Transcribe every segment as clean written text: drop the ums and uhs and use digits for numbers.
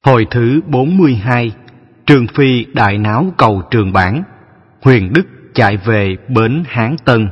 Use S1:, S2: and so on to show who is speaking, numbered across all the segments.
S1: Hồi thứ 42, Trương Phi đại náo cầu Trường Bản, Huyền Đức chạy về bến Hán Tân.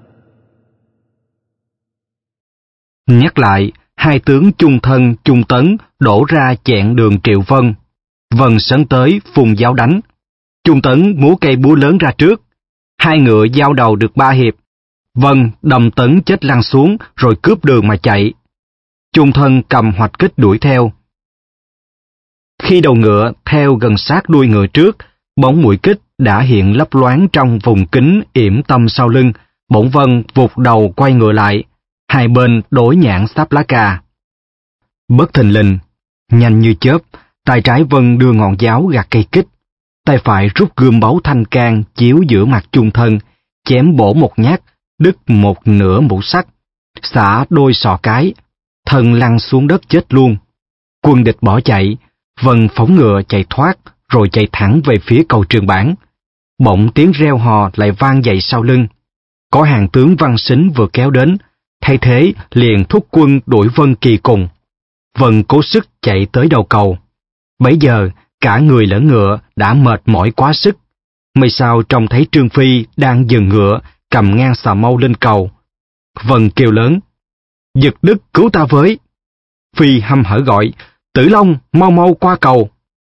S1: Nhắc lại, hai tướng Chung Thân, Chung Tấn đổ ra chẹn đường Triệu Vân. Vân sấn tới phùng giáo đánh. Chung Tấn múa cây búa lớn ra trước. Hai ngựa giao đầu được 3 hiệp. Vân đâm Tấn chết lăn xuống rồi cướp đường mà chạy. Chung Thân cầm hoạch kích đuổi theo. Khi đầu ngựa theo gần sát đuôi ngựa trước, bóng mũi kích đã hiện lấp loáng trong vùng kính yểm tâm sau lưng. Bỗng Vân vụt đầu quay ngựa lại, hai bên đối nhãn sáp lá cà. Bất thình lình, nhanh như chớp, tay trái Vân đưa ngọn giáo gạt cây kích, tay phải rút gươm báu thanh can chiếu giữa mặt Chung Thân, chém bổ một nhát, đứt một nửa mũ sắt, xả đôi sọ cái, thân lăn xuống đất chết luôn. Quân địch bỏ chạy, Vân phóng ngựa chạy thoát, rồi chạy thẳng về phía cầu Trường Bản. Bỗng tiếng reo hò lại vang dậy sau lưng. Có hàng tướng Văn Sính vừa kéo đến, thay thế liền thúc quân đuổi Vân kỳ cùng. Vân cố sức chạy tới đầu cầu. Bấy giờ, cả người lẫn ngựa đã mệt mỏi quá sức. May sao trông thấy Trương Phi đang dừng ngựa, cầm ngang xà mâu lên cầu. Vân kêu lớn: "Dực Đức cứu ta với!" Phi hăm hở gọi: "Tử Long, mau mau qua cầu!"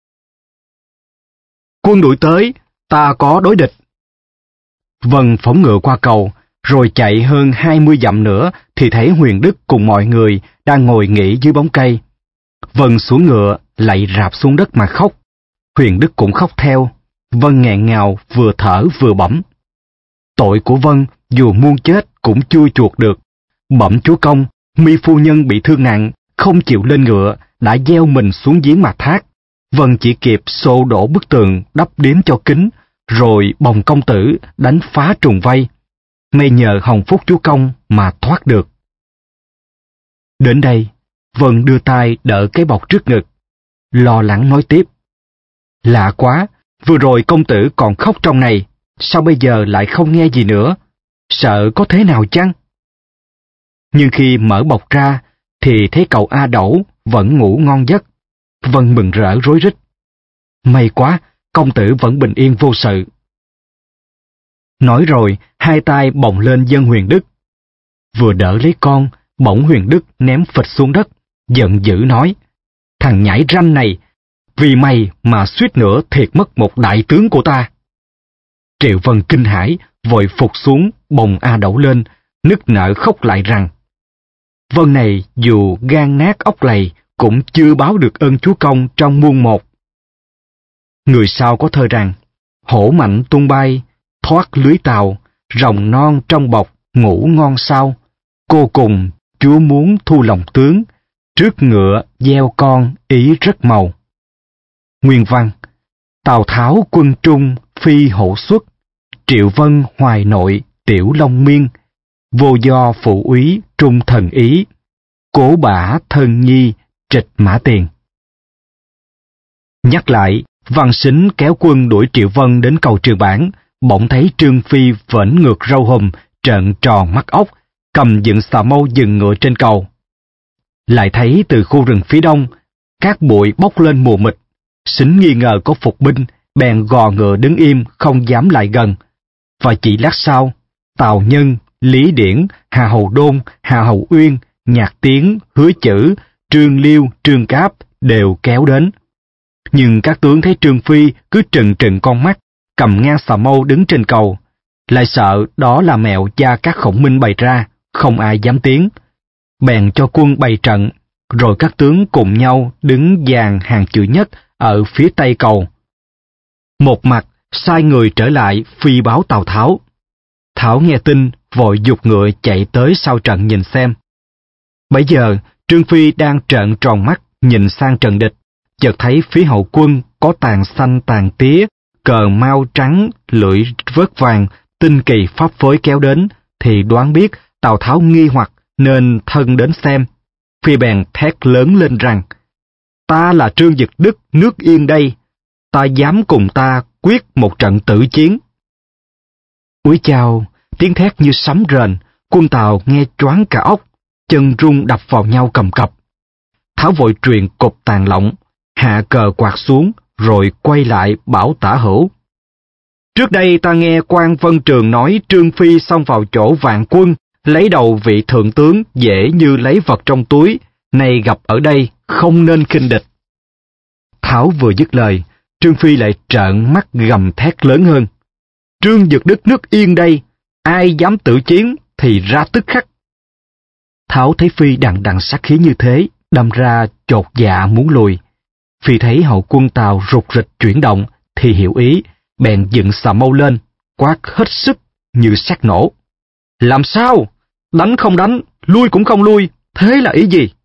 S1: "Quân đuổi tới, ta có đối địch." Vân phóng ngựa qua cầu, rồi chạy hơn 20 dặm nữa thì thấy Huyền Đức cùng mọi người đang ngồi nghỉ dưới bóng cây. Vân xuống ngựa, lạy rạp xuống đất mà khóc. Huyền Đức cũng khóc theo. Vân nghẹn ngào, vừa thở vừa bẩm: "Tội của Vân dù muôn chết cũng chưa chuộc được. Bẩm chúa công, mi phu nhân bị thương nặng, không chịu lên ngựa, đã gieo mình xuống giếng mà thác. Vân chỉ kịp xô đổ bức tường đắp điếm cho kín, rồi bồng công tử đánh phá trùng vây. May nhờ hồng phúc chúa công mà thoát được." Đến đây, Vân đưa tay đỡ cái bọc trước ngực, lo lắng nói tiếp: "Lạ quá, vừa rồi công tử còn khóc trong này, sao bây giờ lại không nghe gì nữa? Sợ có thế nào chăng?" Nhưng khi mở bọc ra, thì thấy cậu A Đẩu vẫn ngủ ngon giấc. Vân mừng rỡ rối rít: "May quá, công tử vẫn bình yên vô sự." Nói rồi, hai tay bồng lên dâng Huyền Đức. Vừa đỡ lấy con, bỗng Huyền Đức ném phịch xuống đất, giận dữ nói: "Thằng nhãi ranh này, vì mày mà suýt nữa thiệt mất một đại tướng của ta." Triệu Vân kinh hãi, vội phục xuống bồng A Đẩu lên, nức nở khóc lại rằng: "Vân này dù gan nát óc lầy, cũng chưa báo được ơn chúa công trong muôn một." Người sau có thơ rằng: "Hổ mạnh tung bay, thoát lưới tàu, rồng non trong bọc, ngủ ngon sao. Cô cùng, chúa muốn thu lòng tướng, trước ngựa gieo con ý rất màu." Nguyên văn: Tào Tháo quân trung, phi hổ xuất, Triệu Vân hoài nội, tiểu long miên. Vô do phụ úy trung thần ý, cố bả thân nhi, trịch mã tiền. Nhắc lại, Văn Sính kéo quân đuổi Triệu Vân đến cầu Trường Bản, bỗng thấy Trương Phi vểnh ngược râu hùm, trợn tròn mắt ốc, cầm dựng xà mâu dừng ngựa trên cầu. Lại thấy từ khu rừng phía đông, cát bụi bốc lên mù mịt. Sính nghi ngờ có phục binh, bèn gò ngựa đứng im không dám lại gần. Và chỉ lát sau, Tào Nhân, Lý Điển, Hà Hầu Đôn, Hà Hầu Uyên, Nhạc Tiến, Hứa Chử, Trương Liêu, Trương Cáp đều kéo đến. Nhưng các tướng thấy Trương Phi cứ trừng trừng con mắt, cầm ngang xà mâu đứng trên cầu, lại sợ đó là mẹo Gia Cát Khổng Minh bày ra, không ai dám tiến. Bèn cho quân bày trận, rồi các tướng cùng nhau đứng dàn hàng chữ nhất ở phía tây cầu. Một mặt sai người trở lại phi báo Tào Tháo. Tháo nghe tin, vội giục ngựa chạy tới sau trận nhìn xem. Bấy giờ, Trương Phi đang trợn tròn mắt nhìn sang trận địch, chợt thấy phía hậu quân có tàn xanh tàn tía, cờ mau trắng, lưỡi vớt vàng, tinh kỳ pháp phối kéo đến, thì đoán biết Tào Tháo nghi hoặc nên thân đến xem. Phi bèn thét lớn lên rằng: "Ta là Trương Dực Đức nước Yên đây, ta dám cùng ta quyết một trận tử chiến." Úi chao, tiếng thét như sấm rền, quân Tào nghe choáng cả óc, chân rung đập vào nhau cầm cập. Tháo vội truyền cục tàn lộng, hạ cờ quạt xuống, rồi quay lại bảo Tả Hữu. Trước đây ta nghe quan Vân Trường nói Trương Phi xông vào chỗ Vạn Quân, lấy đầu vị thượng tướng dễ như lấy vật trong túi, nay gặp ở đây không nên khinh địch. Tháo vừa dứt lời, Trương Phi lại trợn mắt gầm thét lớn hơn. Trương Dực Đức nước Yên đây, ai dám tự chiến thì ra tức khắc. Tháo thấy Phi đằng đằng sát khí như thế, đâm ra chột dạ muốn lùi. Phi thấy hậu quân Tào rục rịch chuyển động, thì hiểu ý, bèn dựng xà mâu lên, quát hết sức như sét nổ. Làm sao? Đánh không đánh, lui cũng không lui, thế là ý gì?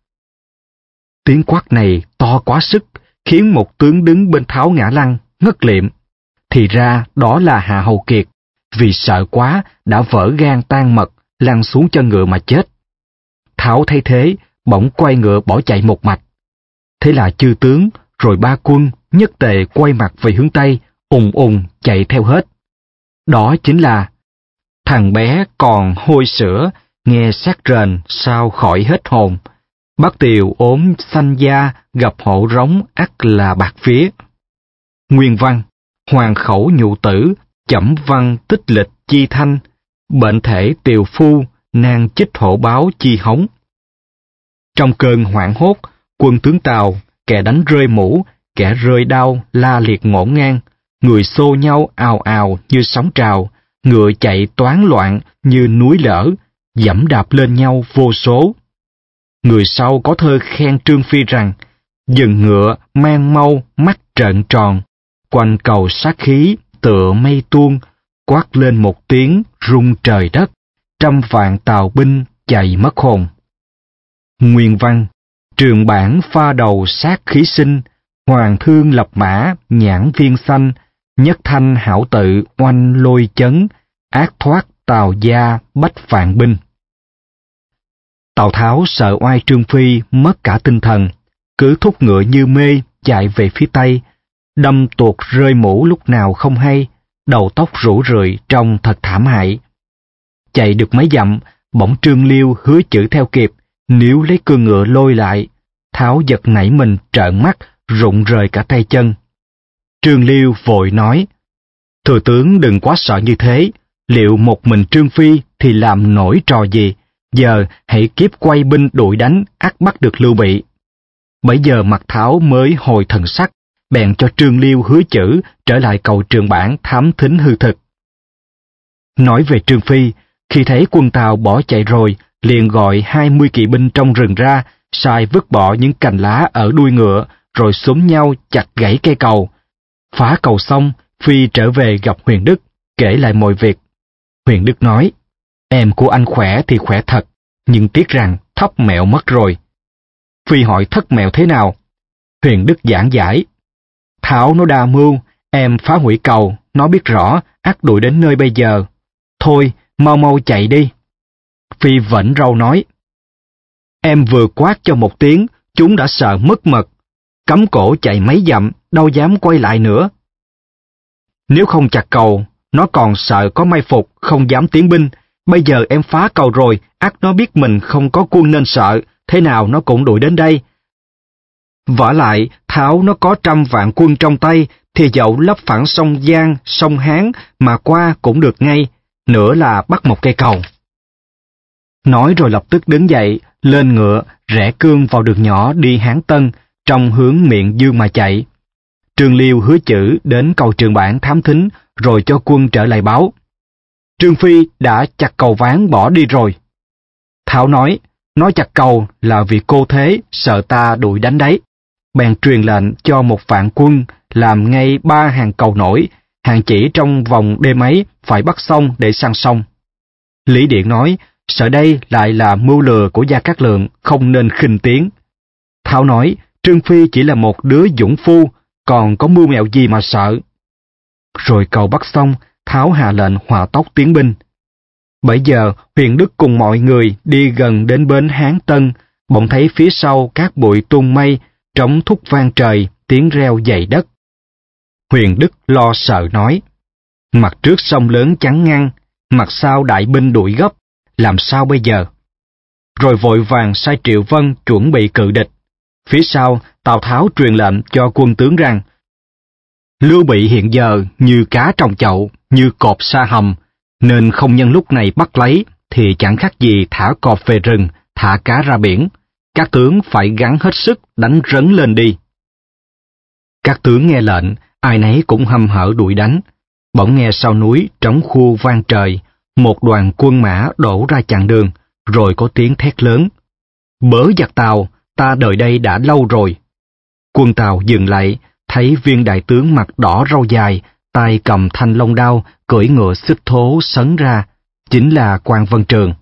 S1: Tiếng quát này to quá sức, khiến một tướng đứng bên Tháo ngã lăn, ngất liệm. Thì ra đó là Hạ Hầu Kiệt, vì sợ quá đã vỡ gan tan mật, lăn xuống chân ngựa mà chết. Tháo thấy thế, bỗng quay ngựa bỏ chạy một mạch. Thế là chư tướng, rồi ba quân, nhất tề quay mặt về hướng Tây, ùng ùng chạy theo hết. Đó chính là thằng bé còn hôi sữa, nghe sát rền sao khỏi hết hồn. Bác Tiều ốm xanh da, gặp hộ rống ắt là bạc phía. Nguyên văn: Hoàng khẩu nhụ tử, chẩm văn tích lịch chi thanh, bệnh thể tiều phu, nan chích hổ báo chi hống. Trong cơn hoảng hốt, quân tướng Tào, kẻ đánh rơi mũ, kẻ rơi đao la liệt ngổn ngang, người xô nhau ào ào như sóng trào, ngựa chạy toán loạn như núi lở, dẫm đạp lên nhau vô số. Người sau có thơ khen Trương Phi rằng: dừng ngựa mang mau mắt trợn tròn, quanh cầu sát khí tựa mây tuôn, quát lên một tiếng rung trời đất, trăm vạn Tào binh chạy mất hồn. Nguyên văn: Trường bản pha đầu sát khí sinh, hoàng thương lập mã nhãn viên xanh, nhất thanh hảo tự oanh lôi chấn, ác thoát Tào gia bách vạn binh. Tào Tháo sợ oai Trương Phi mất cả tinh thần, cứ thúc ngựa như mê chạy về phía Tây, đâm tuột rơi mũ lúc nào không hay, đầu tóc rủ rượi trông thật thảm hại. Chạy được mấy dặm, bỗng Trương Liêu hứa chữ theo kịp, níu lấy cương ngựa lôi lại. Tháo giật nảy mình trợn mắt, rụng rời cả tay chân. Trương Liêu vội nói: Thừa tướng đừng quá sợ như thế, liệu một mình Trương Phi thì làm nổi trò gì, giờ hãy kiếp quay binh đuổi đánh, ắt bắt được Lưu Bị. Bấy giờ mặt Tháo mới hồi thần sắc, bèn cho Trương Liêu hứa chữ trở lại cầu Trường Bản thám thính hư thực. Nói về Trương Phi, khi thấy quân Tào bỏ chạy rồi, liền gọi 20 kỵ binh trong rừng ra, sai vứt bỏ những cành lá ở đuôi ngựa, rồi xúm nhau chặt gãy cây cầu. Phá cầu xong, Phi trở về gặp Huyền Đức, kể lại mọi việc. Huyền Đức nói: Em của anh khỏe thì khỏe thật, nhưng tiếc rằng thóc mẹo mất rồi. Phi hỏi thất mẹo thế nào? Huyền Đức giảng giải: Thảo nó đa mưu, em phá hủy cầu, nó biết rõ, ắt đuổi đến nơi bây giờ. Thôi, mau mau chạy đi. Phi vẫn râu nói: Em vừa quát cho một tiếng, chúng đã sợ mất mật. Cắm cổ chạy mấy dặm, đâu dám quay lại nữa. Nếu không chặt cầu, nó còn sợ có mai phục, không dám tiến binh. Bây giờ em phá cầu rồi, ắt nó biết mình không có quân nên sợ, thế nào nó cũng đuổi đến đây. Vả lại, Tháo nó có 100 vạn quân trong tay, thì dẫu lấp phẳng sông Giang, sông Hán mà qua cũng được ngay, nữa là bắt một cây cầu. Nói rồi lập tức đứng dậy, lên ngựa, rẽ cương vào đường nhỏ đi Hán Tân, trong hướng miệng Dương mà chạy. Trương Liêu hứa chữ đến cầu Trường Bản thám thính, rồi cho quân trở lại báo: Trương Phi đã chặt cầu Ván bỏ đi rồi. Tháo nói: Nói chặt cầu là vì cô thế, sợ ta đuổi đánh đấy. Bèn truyền lệnh cho 1 vạn quân làm ngay 3 hàng cầu nổi, hàng chỉ trong vòng đêm ấy phải bắt xong để sang sông. Lý Điện nói: Sợ đây lại là mưu lừa của Gia Cát Lượng, không nên khinh tiếng. Tháo nói: Trương Phi chỉ là một đứa dũng phu, còn có mưu mẹo gì mà sợ. Rồi cầu bắt xong, Tháo hạ lệnh hỏa tốc tiến binh. Bấy giờ Huyền Đức cùng mọi người đi gần đến bến Hán Tân, bỗng thấy phía sau các bụi tung mây, trống thúc vang trời, tiếng reo dày đất. Huyền Đức lo sợ nói: Mặt trước sông lớn chắn ngăn, mặt sau đại binh đuổi gấp, làm sao bây giờ? Rồi vội vàng sai Triệu Vân chuẩn bị cự địch. Phía sau, Tào Tháo truyền lệnh cho quân tướng rằng Lưu Bị hiện giờ như cá trong chậu, như cọp sa hầm, nên không nhân lúc này bắt lấy thì chẳng khác gì thả cọp về rừng, thả cá ra biển. Các tướng phải gắng hết sức đánh rấn lên đi. Các tướng nghe lệnh, ai nấy cũng hăm hở đuổi đánh. Bỗng nghe sau núi trống khua vang trời, một đoàn quân mã đổ ra chặn đường, rồi có tiếng thét lớn. Bớ giặc Tào, ta đợi đây đã lâu rồi. Quân Tào dừng lại, thấy viên đại tướng mặt đỏ râu dài, tay cầm thanh long đao, cưỡi ngựa xích thố sấn ra, chính là Quan Vân Trường.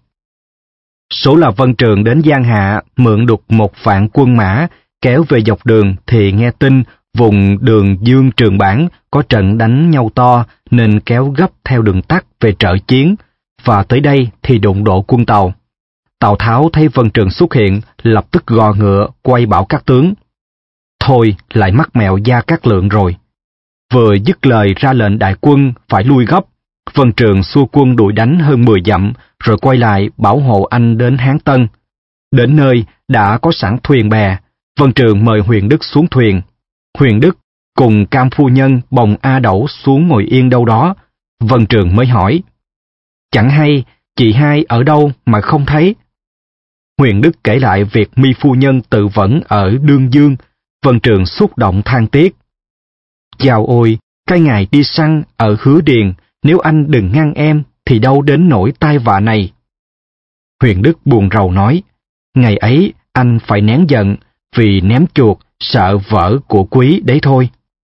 S1: Số là Vân Trường đến Giang Hạ mượn đục 1,000 quân mã, kéo về dọc đường thì nghe tin vùng đường Dương Trường Bản có trận đánh nhau to nên kéo gấp theo đường tắt về trợ chiến, và tới đây thì đụng độ quân Tàu. Tào Tháo thấy Vân Trường xuất hiện, lập tức gò ngựa quay bảo các tướng. Thôi, lại mắc mẹo Gia Cát Lượng rồi. Vừa dứt lời ra lệnh đại quân phải lui gấp, Vân Trường xua quân đuổi đánh hơn 10 dặm, rồi quay lại bảo hộ anh đến Hán Tân. Đến nơi đã có sẵn thuyền bè, Vân Trường mời Huyền Đức xuống thuyền. Huyền Đức cùng Cam phu nhân bồng A Đẩu xuống ngồi yên đâu đó. Vân Trường mới hỏi, chẳng hay chị hai ở đâu mà không thấy? Huyền Đức kể lại việc Mi phu nhân tự vẫn ở Đương Dương. Vân Trường xúc động than tiếc. Chào ôi, cái ngày đi săn ở Hứa Điền, nếu anh đừng ngăn em thì đâu đến nỗi tai vạ này. Huyền Đức buồn rầu nói, ngày ấy anh phải nén giận, vì ném chuột sợ vỡ của quý đấy thôi.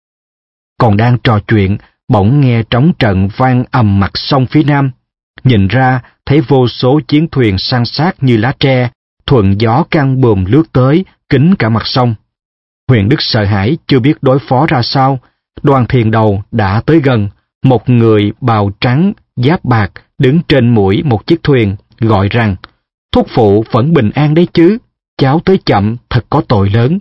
S1: Còn đang trò chuyện, bỗng nghe trống trận vang ầm mặt sông phía nam. Nhìn ra thấy vô số chiến thuyền san sát như lá tre, thuận gió căng buồm lướt tới, kín cả mặt sông. Huyền Đức sợ hãi chưa biết đối phó ra sao. Đoàn thuyền đầu đã tới gần, một người bào trắng, giáp bạc đứng trên mũi một chiếc thuyền, gọi rằng, thúc phụ vẫn bình an đấy chứ, cháu tới chậm thật có tội lớn.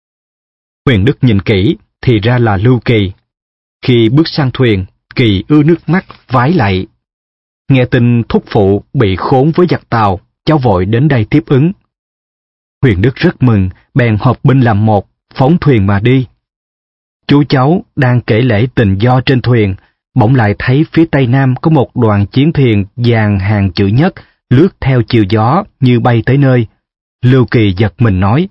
S1: Huyền Đức nhìn kỹ, thì ra là Lưu Kỳ. Khi bước sang thuyền, Kỳ ưa nước mắt vái lạy. Nghe tin thúc phụ bị khốn với giặc Tàu, cháu vội đến đây tiếp ứng. Huyền Đức rất mừng, bèn họp binh làm một, phóng thuyền mà đi. Chú cháu đang kể lễ tình do trên thuyền, bỗng lại thấy phía tây nam có một đoàn chiến thuyền dàn hàng chữ nhất lướt theo chiều gió như bay tới nơi. Lưu Kỳ giật mình nói,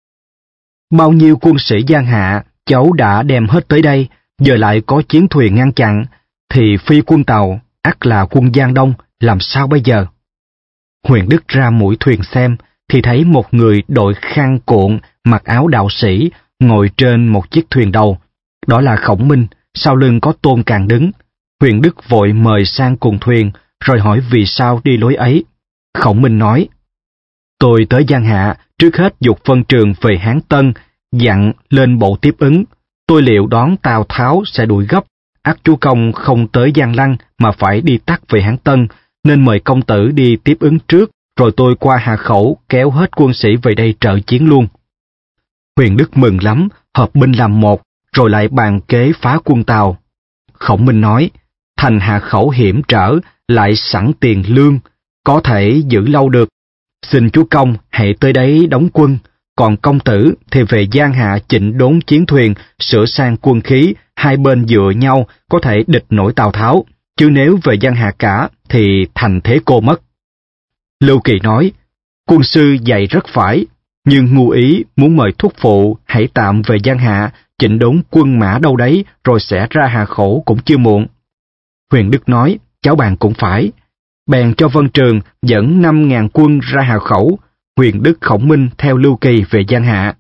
S1: bao nhiêu quân sĩ Giang Hạ cháu đã đem hết tới đây, giờ lại có chiến thuyền ngăn chặn, thì phi quân Tàu ắt là quân Giang Đông, làm sao bây giờ? Huyền Đức ra mũi thuyền xem, thì thấy một người đội khăn cuộn, mặc áo đạo sĩ, ngồi trên một chiếc thuyền đầu. Đó là Khổng Minh, sau lưng có Tôn Càn đứng. Huyền Đức vội mời sang cùng thuyền, rồi hỏi vì sao đi lối ấy. Khổng Minh nói, tôi tới Giang Hạ, trước hết giục Vân Trường về Hán Tân, dặn lên bộ tiếp ứng. Tôi liệu đón Tào Tháo sẽ đuổi gấp, ắt chúa công không tới Giang Lăng mà phải đi tắt về Hán Tân, nên mời công tử đi tiếp ứng trước, rồi tôi qua Hà Khẩu kéo hết quân sĩ về đây trợ chiến luôn. Huyền Đức mừng lắm, hợp binh làm một, rồi lại bàn kế phá quân Tàu. Khổng Minh nói, thành Hà Khẩu hiểm trở, lại sẵn tiền lương, có thể giữ lâu được. Xin chúa công hãy tới đấy đóng quân, còn công tử thì về Giang Hạ chỉnh đốn chiến thuyền, sửa sang quân khí, hai bên dựa nhau có thể địch nổi Tào Tháo, chứ nếu về Giang Hạ cả thì thành thế cô mất. Lưu Kỳ nói, quân sư dạy rất phải, nhưng ngu ý muốn mời thúc phụ hãy tạm về Giang Hạ, chỉnh đốn quân mã đâu đấy, rồi sẽ ra Hà Khẩu cũng chưa muộn. Huyền Đức nói, cháu bàn cũng phải. Bèn cho Vân Trường dẫn 5.000 quân ra Hà Khẩu, Huyền Đức Khổng Minh theo Lưu Kỳ về Giang Hạ.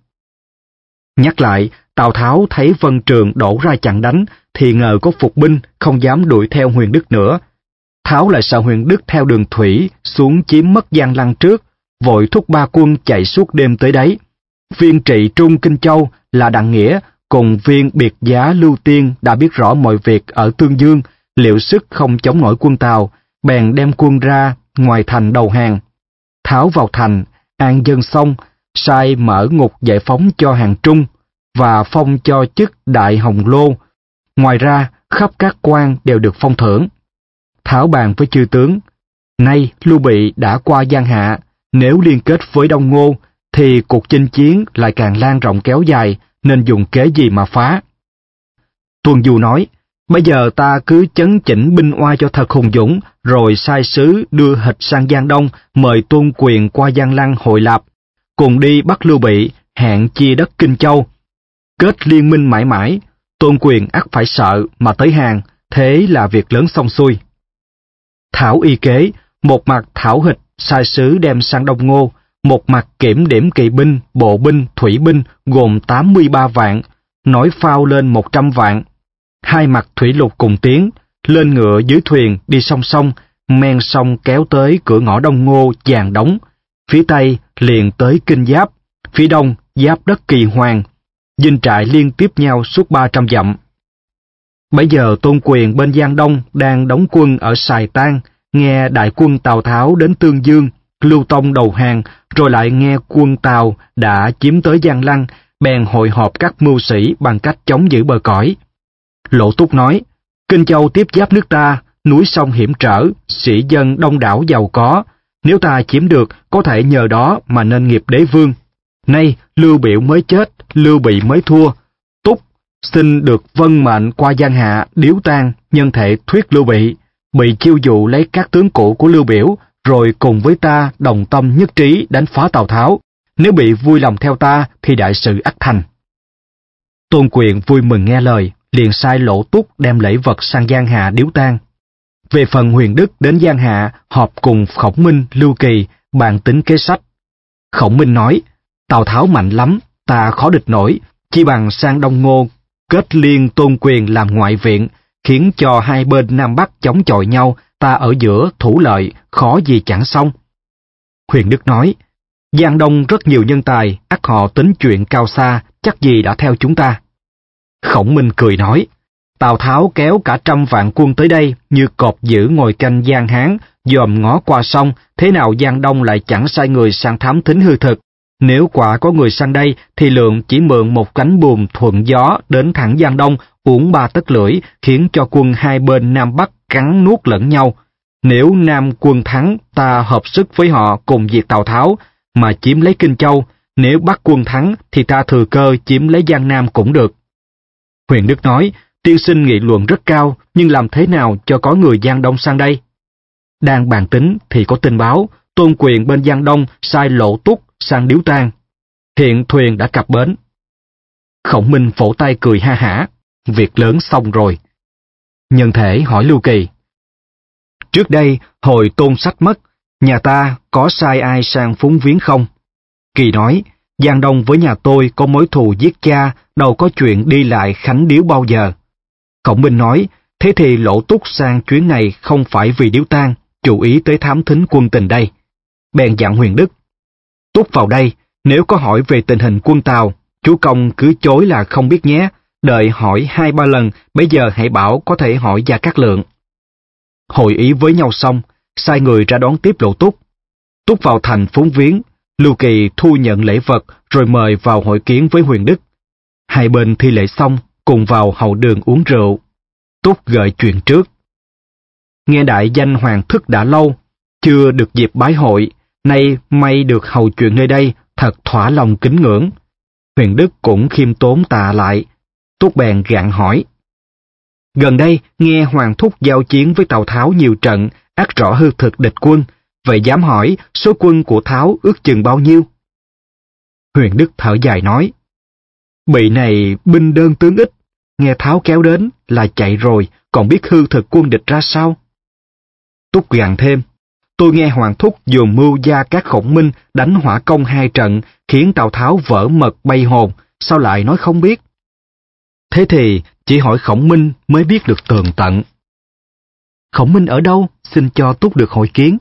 S1: Nhắc lại, Tào Tháo thấy Vân Trường đổ ra chặn đánh, thì ngờ có phục binh, không dám đuổi theo Huyền Đức nữa. Tháo lại sợ Huyền Đức theo đường thủy xuống chiếm mất Giang Lăng trước, vội thúc 3 quân chạy suốt đêm tới đấy. Viên trị Trung Kinh Châu là Đặng Nghĩa cùng viên biệt giá Lưu Tiên đã biết rõ mọi việc ở Tương Dương, liệu sức không chống nổi quân Tàu, bèn đem quân ra ngoài thành đầu hàng. Tháo vào thành, an dân xong, sai mở ngục giải phóng cho hàng Trung, và phong cho chức Đại Hồng Lô. Ngoài ra, khắp các quan đều được phong thưởng. Tháo bàn với chư tướng, nay Lưu Bị đã qua Giang Hạ, nếu liên kết với Đông Ngô, thì cuộc chinh chiến lại càng lan rộng kéo dài, nên dùng kế gì mà phá? Tuân Du nói, bây giờ ta cứ chấn chỉnh binh oai cho thật hùng dũng, rồi sai sứ đưa hịch sang Giang Đông, mời Tôn Quyền qua Giang Lăng hội lạp, cùng đi bắt Lưu Bị, hẹn chia đất Kinh Châu. Kết liên minh mãi mãi, Tôn Quyền ắt phải sợ mà tới hàng, thế là việc lớn xong xuôi. Thảo y kế, một mặt thảo hịch sai sứ đem sang Đông Ngô, một mặt kiểm điểm kỵ binh, bộ binh, thủy binh gồm 83 vạn, nổi phao lên 100 vạn. Hai mặt thủy lục cùng tiến, lên ngựa dưới thuyền đi song song, men sông kéo tới cửa ngõ Đông Ngô Giàng Đống, phía tây liền tới Kinh Giáp, phía đông giáp đất Kỳ Hoàng, dinh trại liên tiếp nhau suốt 300 dặm. Bấy giờ Tôn Quyền bên Giang Đông đang đóng quân ở Sài Tan, nghe đại quân Tào Tháo đến Tương Dương, Lưu Tông đầu hàng, rồi lại nghe quân Tào đã chiếm tới Giang Lăng, bèn hội họp các mưu sĩ bằng cách chống giữ bờ cõi. Lộ Túc nói, Kinh Châu tiếp giáp nước ta, núi sông hiểm trở, sĩ dân đông đảo giàu có, nếu ta chiếm được, có thể nhờ đó mà nên nghiệp đế vương. Nay, Lưu Biểu mới chết, Lưu Bị mới thua. Túc xin được vân mệnh qua Giang Hạ, điếu tang, nhân thể thuyết Lưu Bị chiêu dụ lấy các tướng cũ của Lưu Biểu, rồi cùng với ta đồng tâm nhất trí đánh phá Tào Tháo. Nếu bị vui lòng theo ta, thì đại sự ắt thành. Tôn Quyền vui mừng nghe lời, liền sai Lộ Túc đem lễ vật sang Giang Hạ điếu tang. Về phần Huyền Đức đến Giang Hạ họp cùng Khổng Minh, Lưu Kỳ, bàn tính kế sách. Khổng Minh nói, Tào Tháo mạnh lắm, ta khó địch nổi, chi bằng sang Đông Ngô, kết liên Tôn Quyền làm ngoại viện, khiến cho hai bên Nam Bắc chống chọi nhau, ta ở giữa thủ lợi, khó gì chẳng xong. Huyền Đức nói, Giang Đông rất nhiều nhân tài, ắt họ tính chuyện cao xa, chắc gì đã theo chúng ta. Khổng Minh cười nói, Tào Tháo kéo cả 100 vạn quân tới đây, như cọp dữ ngồi canh Giang Hán, dòm ngó qua sông, thế nào Giang Đông lại chẳng sai người sang thám thính hư thực. Nếu quả có người sang đây, thì Lượng chỉ mượn một cánh buồm thuận gió đến thẳng Giang Đông, uốn 3 tấc lưỡi, khiến cho quân hai bên Nam Bắc cắn nuốt lẫn nhau. Nếu Nam quân thắng, ta hợp sức với họ cùng diệt Tào Tháo, mà chiếm lấy Kinh Châu. Nếu Bắc quân thắng, thì ta thừa cơ chiếm lấy Giang Nam cũng được. Huyền Đức nói, tiên sinh nghị luận rất cao, nhưng làm thế nào cho có người Giang Đông sang đây? Đang bàn tính thì có tin báo, Tôn Quyền bên Giang Đông sai Lộ Túc sang điếu tang. Hiện thuyền đã cập bến. Khổng Minh vỗ tay cười ha hả, việc lớn xong rồi. Nhân thể hỏi Lưu Kỳ, trước đây hồi Tôn Sách mất, nhà ta có sai ai sang phúng viếng không? Kỳ nói, Giang Đông với nhà tôi có mối thù giết cha, đâu có chuyện đi lại khánh điếu bao giờ. Khổng Minh nói, thế thì Lộ Túc sang chuyến này không phải vì điếu tang, chủ ý tới thám thính quân tình đây. Bèn dặn Huyền Đức, Túc vào đây, nếu có hỏi về tình hình quân Tào, chú công cứ chối là không biết nhé, đợi hỏi 2-3 lần, bây giờ hãy bảo có thể hỏi Gia Cát Lượng. Hội ý với nhau xong, sai người ra đón tiếp Lộ Túc. Túc vào thành phúng viếng, Lưu Kỳ thu nhận lễ vật rồi mời vào hội kiến với Huyền Đức. Hai bên thi lễ xong, cùng vào hậu đường uống rượu. Túc gợi chuyện trước. Nghe đại danh hoàng thức đã lâu, chưa được dịp bái hội, nay may được hầu chuyện nơi đây, thật thỏa lòng kính ngưỡng. Huyền Đức cũng khiêm tốn tạ lại. Túc bèn gạn hỏi. Gần đây nghe Hoàng thúc giao chiến với Tào Tháo nhiều trận, ắt rõ hư thực địch quân, vậy dám hỏi số quân của Tháo ước chừng bao nhiêu? Huyền Đức thở dài nói, Bị này binh đơn tướng ít, nghe Tháo kéo đến là chạy rồi, còn biết hư thực quân địch ra sao? Túc gằn thêm, tôi nghe Hoàng thúc dồn mưu Gia Cát Khổng Minh đánh hỏa công 2 trận, khiến Tào Tháo vỡ mật bay hồn, sao lại nói không biết? Thế thì chỉ hỏi Khổng Minh mới biết được tường tận. Khổng Minh ở đâu? Xin cho Túc được hội kiến.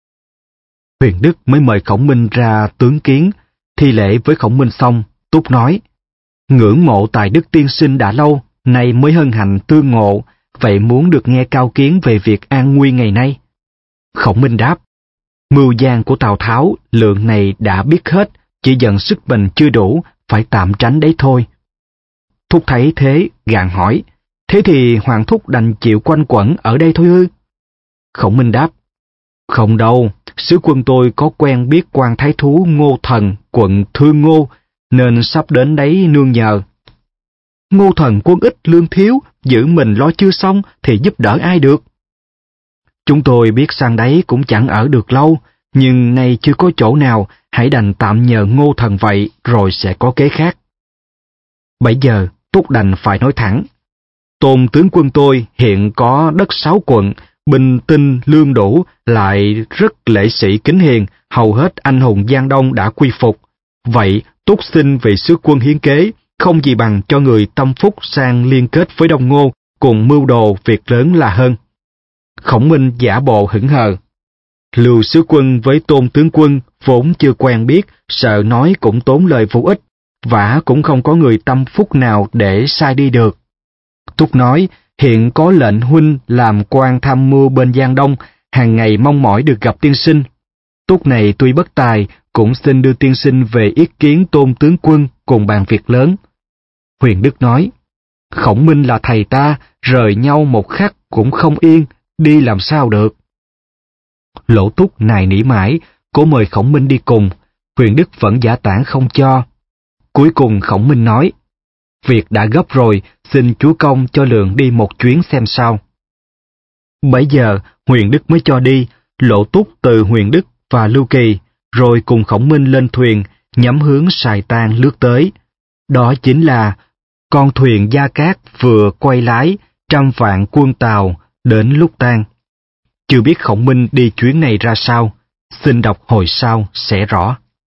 S1: Huyền Đức mới mời Khổng Minh ra tướng kiến, thi lễ với Khổng Minh xong, Túc nói, ngưỡng mộ tài đức tiên sinh đã lâu, nay mới hân hạnh tương ngộ, vậy muốn được nghe cao kiến về việc an nguy ngày nay. Khổng Minh đáp, mưu gian của Tào Tháo, Lượng này đã biết hết, chỉ giận sức mình chưa đủ, phải tạm tránh đấy thôi. Thúc thấy thế, gạn hỏi, thế thì Hoàng thúc đành chịu quanh quẩn ở đây thôi ư? Khổng Minh đáp, không đâu, Sứ quân tôi có quen biết quan thái thú Ngô Thần, quận Thương Ngô, nên sắp đến đấy nương nhờ. Ngô Thần quân ít lương thiếu, giữ mình lo chưa xong thì giúp đỡ ai được. Chúng tôi biết sang đấy cũng chẳng ở được lâu, nhưng nay chưa có chỗ nào, hãy đành tạm nhờ Ngô Thần vậy, rồi sẽ có kế khác. Bấy giờ, Túc đành phải nói thẳng. Tôn tướng quân tôi hiện có đất 6 quận, binh tinh lương đủ, lại rất lễ sĩ kính hiền, hầu hết anh hùng Giang Đông đã quy phục. Vậy, Túc xin vị sứ quân hiến kế, không gì bằng cho người tâm phúc sang liên kết với Đông Ngô, cùng mưu đồ việc lớn là hơn. Khổng Minh giả bộ hững hờ. Lưu sứ quân với Tôn tướng quân vốn chưa quen biết, sợ nói cũng tốn lời vô ích, vả cũng không có người tâm phúc nào để sai đi được. Túc nói, hiện có lệnh huynh làm quan tham mưu bên Giang Đông, hàng ngày mong mỏi được gặp tiên sinh. Túc này tuy bất tài, cũng xin đưa tiên sinh về ý kiến Tôn tướng quân cùng bàn việc lớn. Huyền Đức nói, Khổng Minh là thầy ta, rời nhau một khắc cũng không yên, đi làm sao được. Lỗ Túc nài nỉ mãi, cố mời Khổng Minh đi cùng, Huyền Đức vẫn giả tản không cho. Cuối cùng Khổng Minh nói, việc đã gấp rồi, xin chúa công cho Lượng đi một chuyến xem sao. Bấy giờ Huyền Đức mới cho đi, Lỗ Túc từ Huyền Đức và Lưu Kỳ, rồi cùng Khổng Minh lên thuyền, nhắm hướng Sài Tan lướt tới. Đó chính là con thuyền Gia Cát vừa quay lái, 100 vạn quân Tàu đến lúc tan. Chưa biết Khổng Minh đi chuyến này ra sao, xin đọc hồi sau sẽ rõ.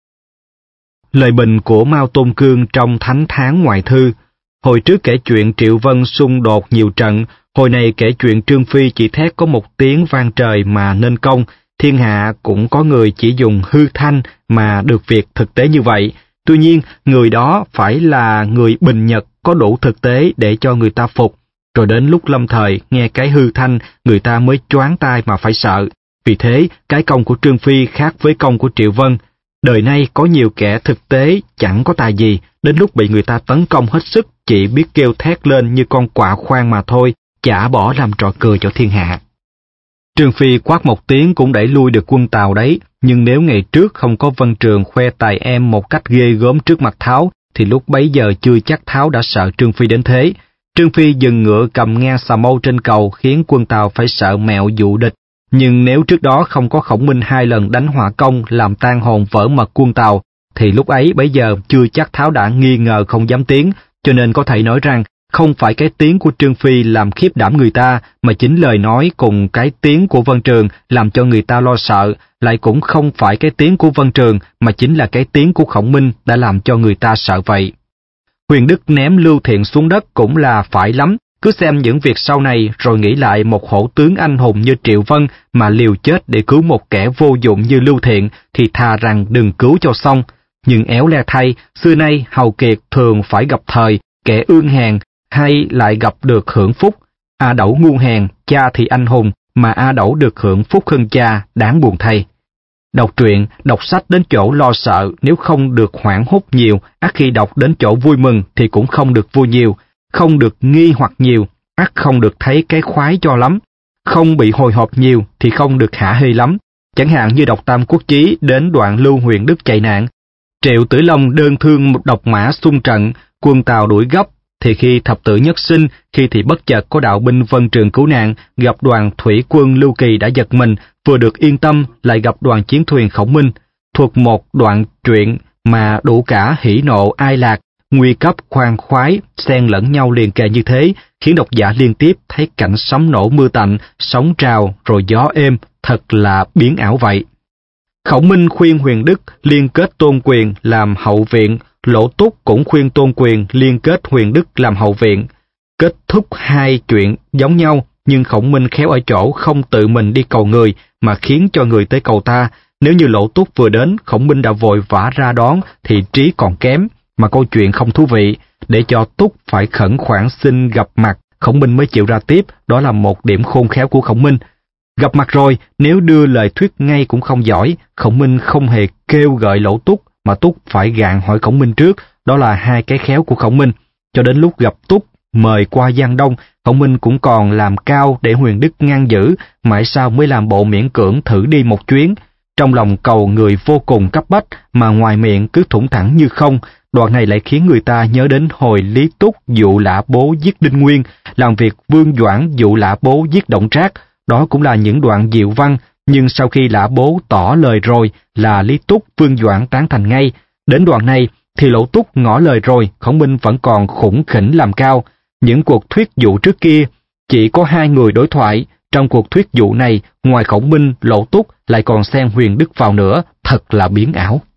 S1: Lời bình của Mao Tôn Cương trong Thánh Tháng Ngoại Thư. Hồi trước kể chuyện Triệu Vân xung đột nhiều trận, hồi này kể chuyện Trương Phi chỉ thét có một tiếng vang trời mà nên công, thiên hạ cũng có người chỉ dùng hư thanh mà được việc thực tế như vậy. Tuy nhiên, người đó phải là người bình nhật có đủ thực tế để cho người ta phục, rồi đến lúc lâm thời nghe cái hư thanh người ta mới choáng tai mà phải sợ. Vì thế, cái công của Trương Phi khác với công của Triệu Vân. Đời nay có nhiều kẻ thực tế chẳng có tài gì, đến lúc bị người ta tấn công hết sức chỉ biết kêu thét lên như con quạ khoang mà thôi, chả bỏ làm trò cười cho thiên hạ. Trương Phi quát một tiếng cũng đẩy lui được quân Tàu đấy, nhưng nếu ngày trước không có Vân Trường khoe tài em một cách ghê gớm trước mặt Tháo, thì lúc bấy giờ chưa chắc Tháo đã sợ Trương Phi đến thế. Trương Phi dừng ngựa cầm ngang xà mâu trên cầu khiến quân Tàu phải sợ mẹo dụ địch. Nhưng nếu trước đó không có Khổng Minh 2 lần đánh hỏa công làm tan hồn vỡ mật quân Tàu, thì lúc ấy bấy giờ chưa chắc Tháo đã nghi ngờ không dám tiến, cho nên có thể nói rằng không phải cái tiếng của Trương Phi làm khiếp đảm người ta, mà chính lời nói cùng cái tiếng của Vân Trường làm cho người ta lo sợ, lại cũng không phải cái tiếng của Vân Trường mà chính là cái tiếng của Khổng Minh đã làm cho người ta sợ vậy. Huyền Đức ném Lưu Thiện xuống đất cũng là phải lắm, cứ xem những việc sau này rồi nghĩ lại một hổ tướng anh hùng như Triệu Vân mà liều chết để cứu một kẻ vô dụng như Lưu Thiện thì thà rằng đừng cứu cho xong. Nhưng éo le thay, xưa nay hầu kiệt thường phải gặp thời, kẻ ương hèn hay lại gặp được hưởng phúc. A Đẩu ngu hèn, cha thì anh hùng, mà A Đẩu được hưởng phúc hơn cha, đáng buồn thay. Đọc truyện, đọc sách đến chỗ lo sợ, nếu không được hoảng hốt nhiều, ắt khi đọc đến chỗ vui mừng thì cũng không được vui nhiều, không được nghi hoặc nhiều, ắt không được thấy cái khoái cho lắm, không bị hồi hộp nhiều thì không được hả hê lắm. Chẳng hạn như đọc Tam Quốc Chí đến đoạn Lưu Huyền Đức chạy nạn, Triệu Tử Long đơn thương độc mã xung trận, quân Tàu đuổi gấp, thì khi thập tử nhất sinh, khi thì bất chợt có đạo binh Vân Trường cứu nạn, gặp đoàn thủy quân Lưu Kỳ đã giật mình, vừa được yên tâm lại gặp đoàn chiến thuyền Khổng Minh, thuộc một đoạn truyện mà đủ cả hỉ nộ ai lạc, nguy cấp khoan khoái, xen lẫn nhau liền kề như thế, khiến độc giả liên tiếp thấy cảnh sóng nổ mưa tạnh, sóng trào rồi gió êm, thật là biến ảo vậy. Khổng Minh khuyên Huyền Đức liên kết Tôn Quyền làm hậu viện, Lỗ Túc cũng khuyên Tôn Quyền liên kết Huyền Đức làm hậu viện. Kết thúc hai chuyện giống nhau, nhưng Khổng Minh khéo ở chỗ không tự mình đi cầu người, mà khiến cho người tới cầu ta. Nếu như Lỗ Túc vừa đến, Khổng Minh đã vội vã ra đón, thì trí còn kém, mà câu chuyện không thú vị. Để cho Túc phải khẩn khoản xin gặp mặt, Khổng Minh mới chịu ra tiếp, đó là một điểm khôn khéo của Khổng Minh. Gặp mặt rồi, nếu đưa lời thuyết ngay cũng không giỏi, Khổng Minh không hề kêu gợi Lỗ Túc, mà Túc phải gạn hỏi Khổng Minh trước, đó là hai cái khéo của Khổng Minh. Cho đến lúc gặp Túc, mời qua Giang Đông, Khổng Minh cũng còn làm cao để Huyền Đức ngăn giữ, mãi sau mới làm bộ miễn cưỡng thử đi một chuyến. Trong lòng cầu người vô cùng cấp bách mà ngoài miệng cứ thủng thẳng như không, đoạn này lại khiến người ta nhớ đến hồi Lý Túc dụ Lã Bố giết Đinh Nguyên, làm việc Vương Doãn dụ Lã Bố giết Đổng Trác. Đó cũng là những đoạn diệu văn, nhưng sau khi Lã Bố tỏ lời rồi là Lý Túc, Vương Doãn tán thành ngay. Đến đoạn này thì Lỗ Túc ngỏ lời rồi, Khổng Minh vẫn còn khủng khỉnh làm cao. Những cuộc thuyết dụ trước kia chỉ có hai người đối thoại, trong cuộc thuyết dụ này ngoài Khổng Minh, Lỗ Túc lại còn xen Huyền Đức vào nữa, thật là biến ảo.